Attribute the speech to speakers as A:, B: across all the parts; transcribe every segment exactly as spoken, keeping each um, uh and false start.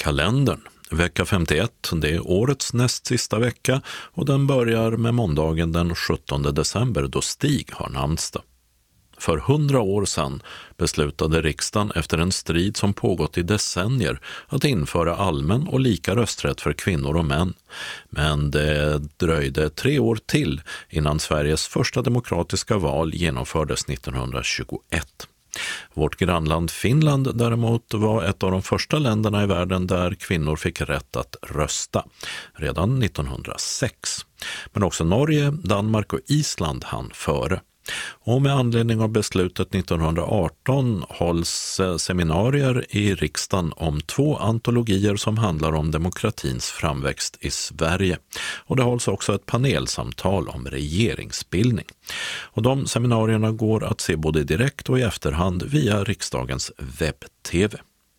A: Kalendern. Vecka femtioett, det är årets näst sista vecka och den börjar med måndagen den sjuttonde december då Stig har namnsdag. För hundra år sedan beslutade riksdagen efter en strid som pågått i decennier att införa allmän och lika rösträtt för kvinnor och män. Men det dröjde tre år till innan Sveriges första demokratiska val genomfördes nittonhundratjugoett. Vårt grannland Finland däremot var ett av de första länderna i världen där kvinnor fick rätt att rösta, redan nittonhundrasex. Men också Norge, Danmark och Island hann före. Och med anledning av beslutet nittonhundraarton hålls seminarier i riksdagen om två antologier som handlar om demokratins framväxt i Sverige. Och det hålls också ett panelsamtal om regeringsbildning. Och de seminarierna går att se både direkt och i efterhand via riksdagens webb-tv.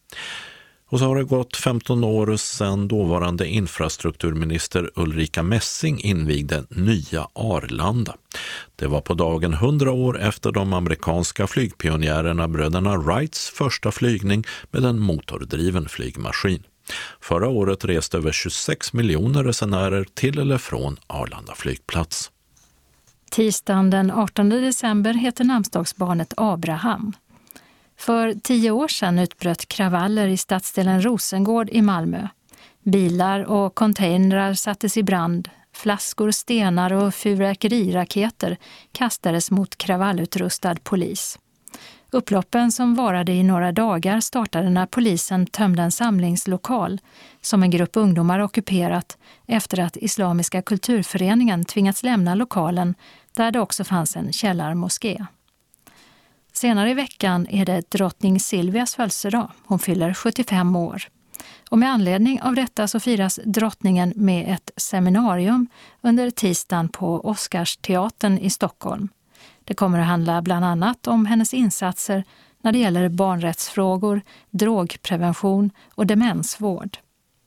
A: Och så har det gått femton år sedan dåvarande infrastrukturminister Ulrika Messing invigde nya Arlanda. Det var på dagen hundra år efter de amerikanska flygpionjärerna bröderna Wrights första flygning med en motordriven flygmaskin. Förra året reste över tjugosex miljoner resenärer till eller från Arlanda flygplats.
B: Tisdagen den artonde december heter namnsdagsbarnet Abraham. För tio år sedan utbröt kravaller i stadsdelen Rosengård i Malmö. Bilar och containrar sattes i brand, flaskor, stenar och fyrverkeriraketer kastades mot kravallutrustad polis. Upploppen som varade i några dagar startade när polisen tömde en samlingslokal som en grupp ungdomar ockuperat efter att Islamiska kulturföreningen tvingats lämna lokalen där det också fanns en källarmoské. Senare i veckan är det drottning Silvias födelsedag. Hon fyller sjuttiofem år. Och med anledning av detta så firas drottningen med ett seminarium under tisdagen på Oscarsteatern i Stockholm. Det kommer att handla bland annat om hennes insatser när det gäller barnrättsfrågor, drogprevention och demensvård.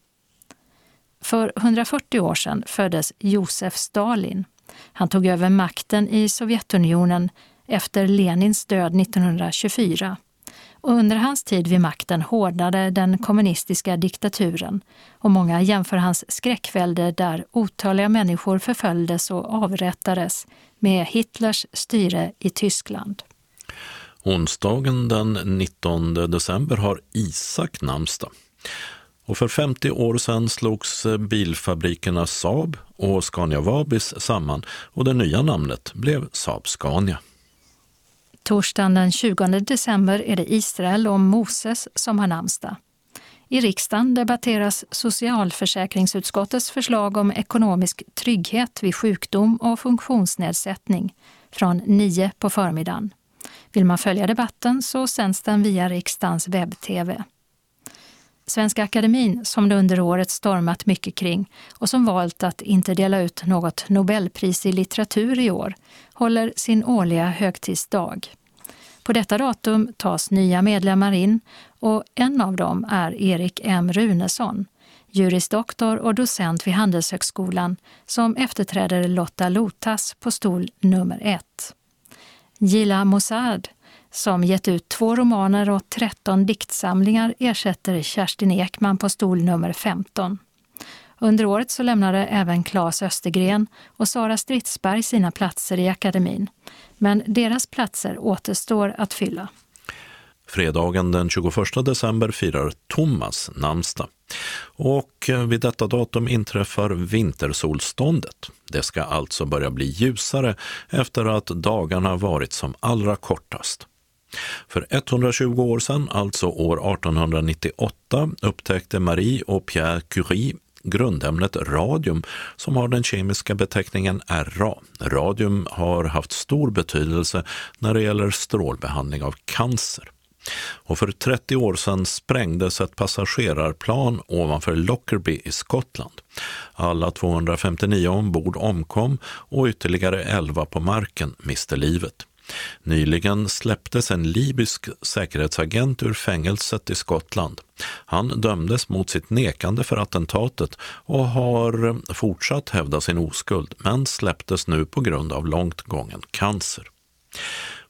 B: För hundrafyrtio år sedan föddes Josef Stalin. Han tog över makten i Sovjetunionen efter Lenins död nittonhundratjugofyra. Och under hans tid vid makten hårdnade den kommunistiska diktaturen och många jämför hans skräckvälde där otaliga människor förföljdes och avrättades med Hitlers styre i Tyskland.
A: Onsdagen den nittonde december har Isak namnsdag. Och för femtio år sedan slogs bilfabrikerna Saab och Scania Vabis samman och det nya namnet blev Saab Scania.
B: Torsdagen den tjugonde december är det Israel och Moses som har namnsdag. I riksdagen debatteras socialförsäkringsutskottets förslag om ekonomisk trygghet vid sjukdom och funktionsnedsättning från nio på förmiddagen. Vill man följa debatten så sänds den via riksdagens webb-tv. Svenska Akademin, som det under året stormat mycket kring och som valt att inte dela ut något Nobelpris i litteratur i år, håller sin årliga högtidsdag. På detta datum tas nya medlemmar in och en av dem är Erik M. Runesson, jurisdoktor och docent vid Handelshögskolan som efterträder Lotta Lotas på stol nummer ett. Gila Mossad, som gett ut två romaner och tretton diktsamlingar, ersätter Kerstin Ekman på stol nummer femton. Under året så lämnade även Claes Östergren och Sara Stridsberg sina platser i akademin. Men deras platser återstår att fylla.
A: Fredagen den tjugoförsta december firar Thomas namnsdag. Och vid detta datum inträffar vintersolståndet. Det ska alltså börja bli ljusare efter att dagarna varit som allra kortast. För etthundratjugo år sedan, alltså år artonhundranittioåtta, upptäckte Marie och Pierre Curie grundämnet radium som har den kemiska beteckningen R A. Radium har haft stor betydelse när det gäller strålbehandling av cancer. Och för trettio år sedan sprängdes ett passagerarplan ovanför Lockerbie i Skottland. Alla tvåhundrafemtionio ombord omkom och ytterligare elva på marken miste livet. Nyligen släpptes en libysk säkerhetsagent ur fängelset i Skottland. Han dömdes mot sitt nekande för attentatet och har fortsatt hävda sin oskuld, men släpptes nu på grund av långt gången cancer.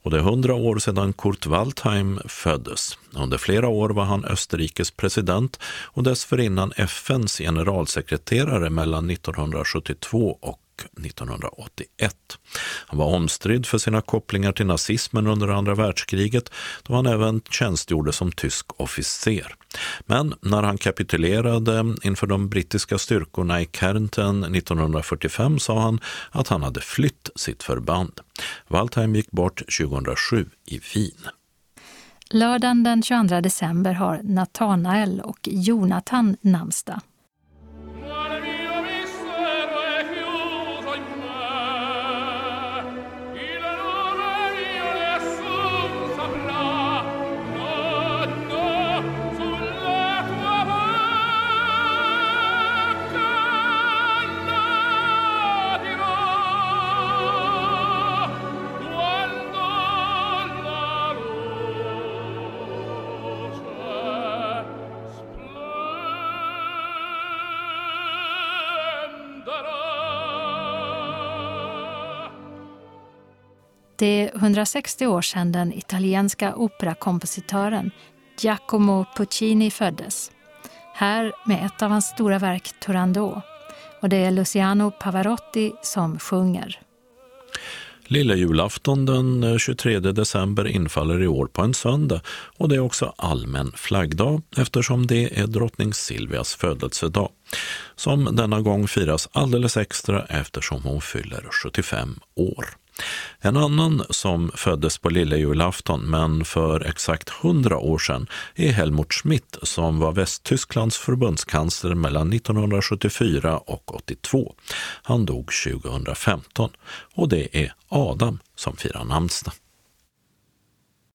A: Och det är hundra år sedan Kurt Waldheim föddes. Under flera år var han Österrikes president och dessförinnan F N:s generalsekreterare mellan nittonhundrasjuttiotvå och nittonhundraåttioett. Han var omstridd för sina kopplingar till nazismen under andra världskriget, då han även tjänstgjorde som tysk officer. Men när han kapitulerade inför de brittiska styrkorna i Kärnten nittonhundrafyrtiofem sa han att han hade flytt sitt förband. Waldheim gick bort tjugohundrasju i Wien.
B: Lördagen den tjugoandra december har Nathanael och Jonathan namnsdag. Det är hundrasextio år sedan den italienska operakompositören Giacomo Puccini föddes. Här med ett av hans stora verk Turandot. Och det är Luciano Pavarotti som sjunger.
A: Lilla julafton den tjugotredje december infaller i år på en söndag och det är också allmän flaggdag eftersom det är drottning Silvias födelsedag. Som denna gång firas alldeles extra eftersom hon fyller sjuttiofem år. En annan som föddes på lilla julafton men för exakt hundra år sedan är Helmut Schmidt som var Västtysklands förbundskansler mellan nittonhundrasjuttiofyra och åttiotvå. Han dog tjugohundrafemton och det är Adam som firar namnsdag.